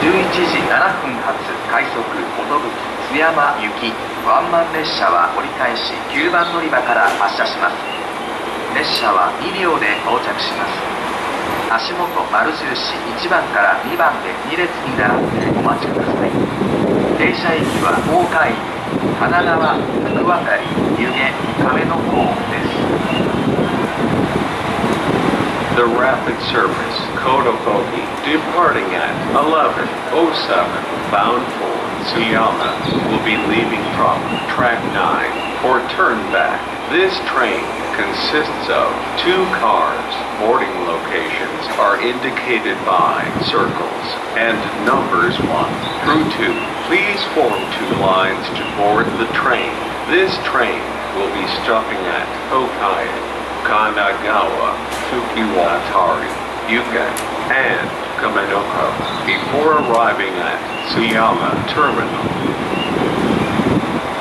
11時7分発快速寿津山行きワンマン列車は折り返し9番乗り場から発車します。列車は2両で到着します。足元丸印1番から2番で2列に並んでお待ちください。停車駅は大海神奈川福渡湯気亀の甲です。 The rapid service Kotoboki departing at 11:07 bound for Tsuyama will be leaving from track 9 for turn back. This train consists of 2 cars. Boarding locations are indicated by circles and numbers 1 through 2. Please form 2 lines to board the train. This train will be stopping at Tokai, Kanagawa, Fukiwatari, Yuka, and Kamenoko before arriving at Tsuyama Terminal.